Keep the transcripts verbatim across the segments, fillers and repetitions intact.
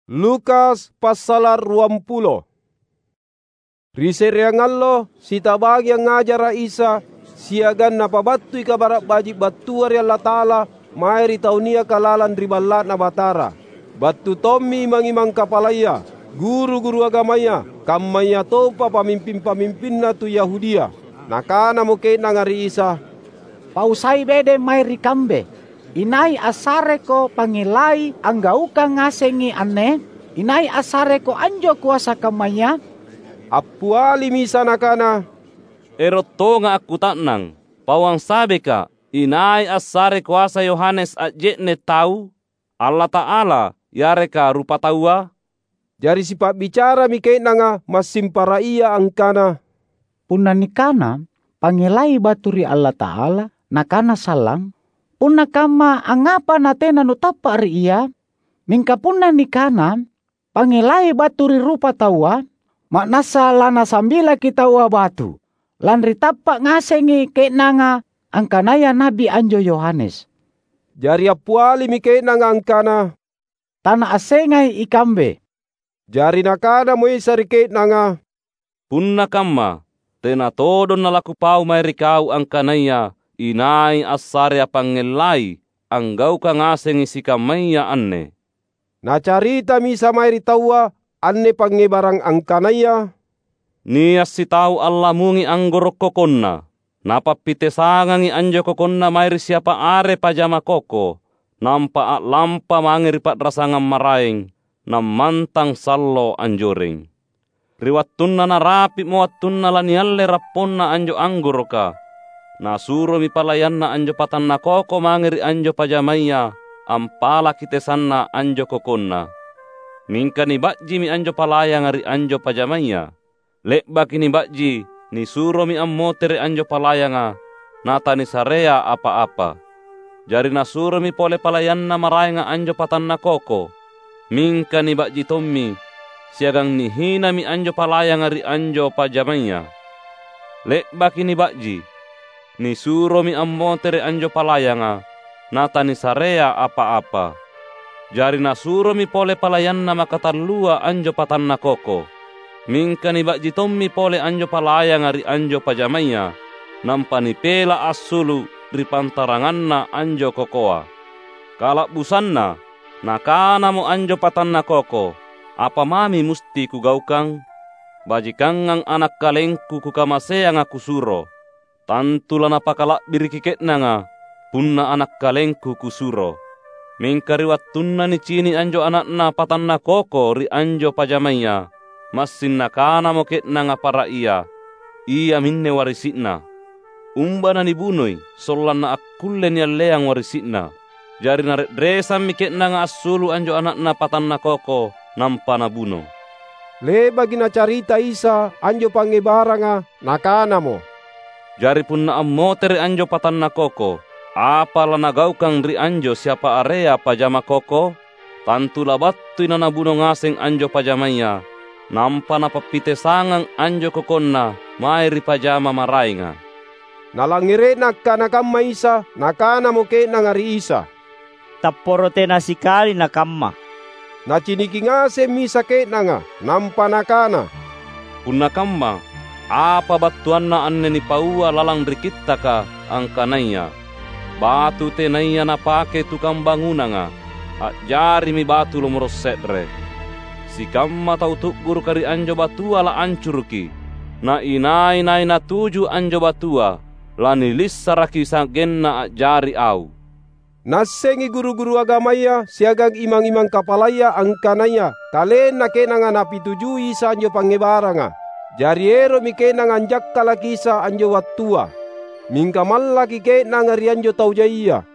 Lukas pasal ruam pulo. Risereangallo sita bagi yang ngajara Isa siagan napabattui kabarak baji battuari Allah Ta'ala mairi taunia kalalan riballat na batara. Battu tommi mangimang kapalaya, guru-guru agamanya, kammaya topa pamimpin-pamimpin na tu Yahudia. Nakana muke nangari Isa. Pausai bede mairi kambe. Inai asare ko pangilai anggauka ngasengi ane. Inai asare ko anjo kuasa kamaya. Apuali misa nakana. Eroto nga aku taknang. Pawang sabi ka. Inai asare kuasa Yohanes ajekne tau. Allah Ta'ala yare ka rupa taua. Jari sipak bicara mikay na nga masimpara iya angkana. Puna nikana pangilai baturi Allah Ta'ala nakana salang. Puna kama angapa natena nutapa ri iya. Mingka puna nikana pangilai baturi rupa taua. Maknasa lana sambila kita wa batu. Lanri tapak ngasengi kenanga angkanaya Nabi Anjo Yohanes. Jari apuali mikay na nga angkana. Tanah asengai ikambe. Jari nakana mo isarikay na nga. Punna kama. Tena todo na laku pau may rikau angkanaya. Inai asarya pangelai. Anggau ka ngasengi si kamaya anne. Nacarita misa may ritawa. Anne pangibarang angkanaya. Nias si tau Allah mungi anggorok kokonna. Napapite sangangi anjo kokonna mayri siapa are pajama koko. Nampa at lampa mangiripat rasangan maraing. Namantang sallo anjoring. Riwattunna na rapi muwattunna lanialle rapponna anjo anggoroka. Nasuro mi palayan na anjo patan na koko mangiri anjo pajamaya. Ampala kitesanna anjo kokonna. Mingka ni bakji mi anjo palaya ngari anjo pajamaya. Lek baki ni bakji ni suro mi ammotere anjo palaya nga. Nata ni sarea apa-apa. Jari nasuro mi pole palayan na maray nga anjo patan na koko. Mingka ni bakji tommi. Siagang ni hina mi anjo palaya ngari anjo pajamaya. Lek baki ni bakji ni suro mi ammotere anjo palaya nga. Nata ni sarea apa-apa. Jari nasuro mi pole palayan na makatalua anjo patan na koko. Mingka ni bakji tommi pole anjo palaya ngari anjo pajamaya. Nampa ni pela asulu ripantarangan na anjo kokoa. Kalak busanna, nakana mo anjo patan na koko. Apa mami musti kugaukang? Bajikangang anak kalengku kukamasea nga kusuro. Tantula napakalak birikiket na nga, punna anak kalengku kusuro. Mingka riwattunna ni cini anjo anak na patan na koko ri anjo pajamaya. Masin nakana mo ket na nga para iya. Iya minne warisitna. Umba na nibunoy, solan na akulle niya leang warisitna. Jari naret dresan mi ket na nga asulu anjo anak na patan na koko, nampa na buno. Leba gina carita Isa anjo pangibara nga nakana mo. Jari pun na ammotere anjo patan na koko. Apala nagaukang ri anjo siapa area pajama koko. Tantula battu na nabuno ngaseng anjo pajamaya. Nampa na papite sangang anjo kokonna mairi pajama marainga. Nalangire nakkanakama Isa nakana mo ke nangari Isa. Taporote na sikali nakamma. Nacinikingase misa ke nanga nampa nakana. Punna kamma apa battuan na anne ni paua lalang rikitta ka angkanaya. Batu tenaya na pake tukang bangunan nga. At jari mi batu lumrosetre. Si kamma tau guru kari anjo batua la ancurki. Na inay-nay na tuju anjo batua. La nilis saraki sagenna at jari au. Nasengi guru-guru agamaya siagang imang-imang kapalaya angkanaya. Kalen na kenanga napitujui sa anjo pangibara nga. Jari ero mi kenanga anjak kalakisa anjo watua. Mingka malaki ke nanga rianjo tau jaya.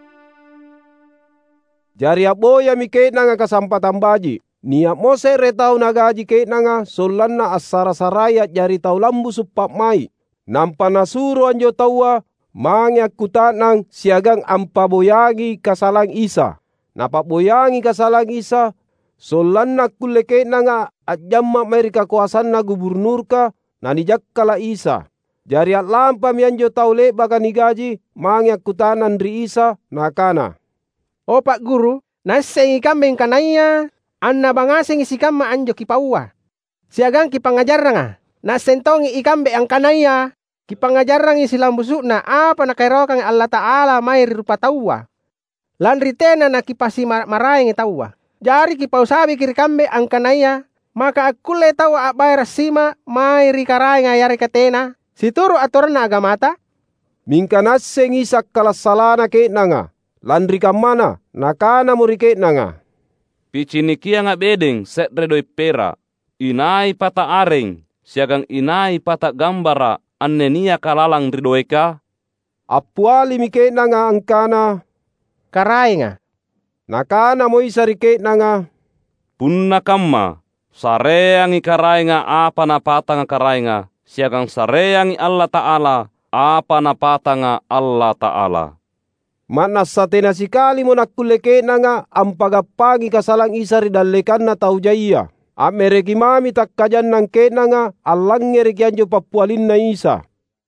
Jari aboya mi ke nanga kasampatan baji. Niak mose retau nagaji ke nanga solanna asara saraya jari tau lambu supak mai. Nampa nasuro anjo taua mangyak kutanang siagang ampa boyangi kasalang Isa. Napa boyangi kasalang Isa solanna kulle ke nanga at jamma merika kuasan na gubernur ka nanijakkala Isa. Jari at lampa mianjo tau le baka ni gaji mangyak kutanan ri Isa nakana. O Pak Guru, nasengi kambing kanaya. anna bangaseng isi kamma anjo kipaua. Siagang kipangajarranga, na sentongi ikambe ang kanaya, kipangajarrang isi lambusukna apa na kairokang Allah Ta'ala may rupa tawa. Lanri tena na kipasi maraing tawa. Jari kipausabi kiri kambe ang kanaya, maka akule tawa abay rasima may rikaraing ayari katena, situro aturan na agamata. Mingkanaseng isak kalasalana ke nanga, lanri kamana, nakana muri ke nanga. Picinikia nga bedeng set redoy pera, inai pata areng, siagang inai pata gambara, annenia kalalang ridoeka. Apuali mike nanga angkana, karai nga. Nakana mo isa rike nanga, punna kamma, sareangi karai nga apa na pata nga karai nga, siagang sareangi Allah Ta'ala, apa na pata nga Allah Ta'ala. Manas sa tinasikali mo nakuleke na nga ang pagapangi kasalang isa ridalekan na taujaya. At mereki mami takkajan ng kena nga alang ngerekian jo papualin na isa.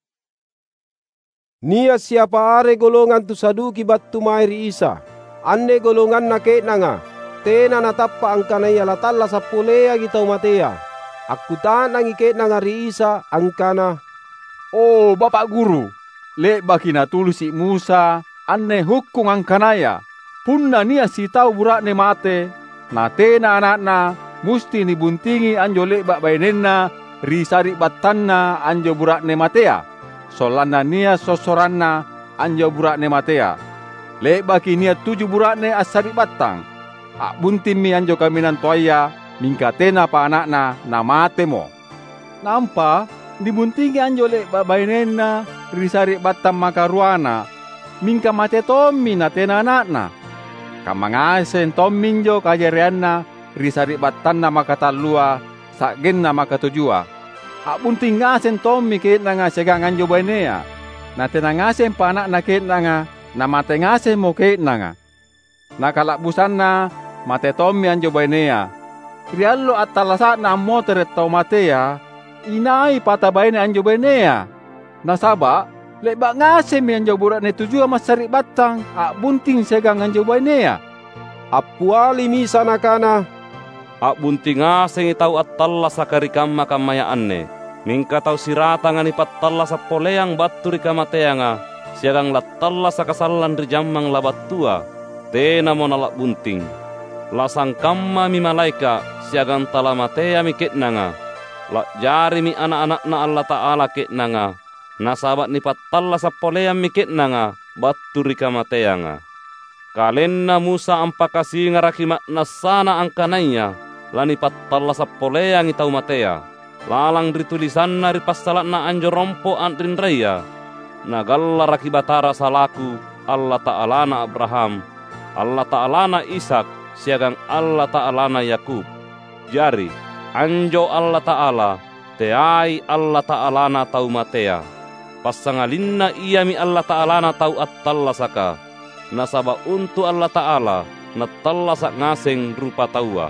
Niya siapa are golongan tu saduki bat tumairi isa. Ane golongan na kena nga. Tena natappa ang kanaya latala sa pulea gitaw matea. Akutaan ang ikena nga ri isa ang kana. Oh Bapak Guru, le baki natulus si Musa, anne hukkung ang kanaya. Punna niya si tau burak ne mate, na tena anak-na, musti ni buntingi anjo lebak bainenna, risari batanna anjo burak ne matea. Solana niya sosoranna anjo burak ne matea. Lebaki niya tujuh burak ne asari batang. Ak buntimi anjo kaminan toaya, mingka tena pa anakna na mate mo. Nampa, dibuntingi anjo lebak bainenna, risari batang makaruana, mingka mate tommi na tena anakna. Kamangasen tommin jo kajereanna, risari batanna makatalua, sakgenna makatujua. Ak bunting ngasen tommi ket na nga segang anjo bainea. Na tena ngasen pa anak na ket na nga, na mate ngasen mo ket na nga. Nakalakbusan na, mate tommi anjo bainea. Riallo at talasak na motor tau matea, inai pata baine anjo bainea. Nasaba, lebak ngasen mi anjo burak ne tujua masari batang, ak bunting segang anjo bainea. Apuali misa nakana, Ak bunting ngaseng itau at talla sa karikama kamayaan ne. Mingka tau sirata nga ni patalla sa poleang batu rikamatea nga, siagang latalla sa kasalan rijamang labatua, tena mo nalak bunting. Lasang kamma mi malaika, siagang talamatea mi ketna nga. Lak jari mi anak-anak na Allah Ta'ala ketna nga. Nasabat ni patalla sa poleang mi ketna nga, batu rikamatea nga. Kalenna Musa ang pakasi nga rakimat na sana ang kanaya, lani patalla sa poleang itaw matea. Lalang ritulisan na ripasalat na anjo rompo antrin raya. Nagalla rakibatara salaku Allah Ta'ala na Abraham, Allah Ta'ala na Ishak, siagang Allah Ta'ala na Yakub. Jari, anjo Allah Ta'ala, teai Allah Ta'ala na tau matea. Pasangalin na iya mi Allah Ta'ala na tau at tallasaka. Nasaba untuk Allah Ta'ala na tallasak ngaseng rupa taua.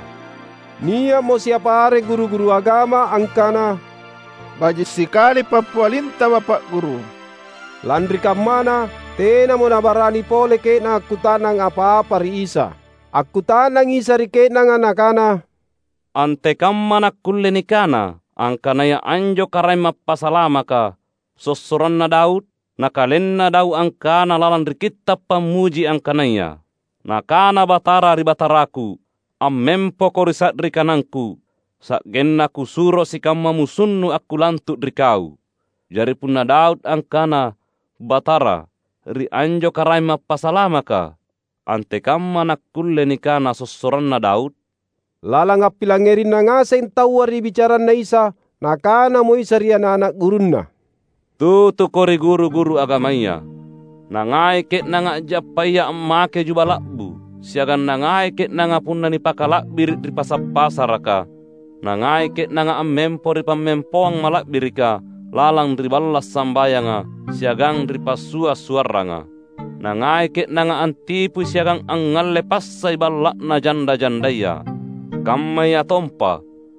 niya mo siapa are guru-guru agama angkana, bajis sekali papualinta Bapak Guru. Landri kamana, tena mo nabarani pole ke na akutanang apa-apa ri isa. Akutanang isa ri ke na nga nakana. Ante kamana kulle nikana, angkana ya anjo karay mapasalama ka. Sosoran na Daud, nakalen na daw angkana lalan rikita pamuji angkanaya. Nakana batara ri bataraku, ammempo ko risat ri kanangku, sak genna kusuro si kamma musunnu aku lantuk ri kau. Jari pun na Daud angkana, batara, ri anjo karay mapasalama ka. Ante kamma nakulle nikana sosoran na Daud. Lalang apilangerin na nga sa intawa ri bicaran na isa, nakana mo isa riyan anak gurun na. Tutu kori guru-guru agamaya. Nangai ket nanga japaya make jubalakbu. Siagan nangai ket nanga punna ni pakalakbir di pasap-pasaraka. Nangai ket nanga ammempo ri pamempoang malakbirika. Lalang di balas sambayanga. Siagang di pasua suaranga. Nangai ket nanga antipu siagang angal lepasay balak na janda-jandaya. Kamaya tompa.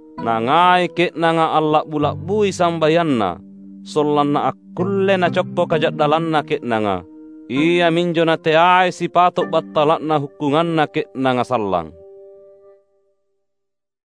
Nangai ket nanga alak bulak-bui sambayanna. Solan na akulle na cokko kajat dalan na ket nanga. Iya minjo na teai si patok batalak na hukungan na ket nanga salang.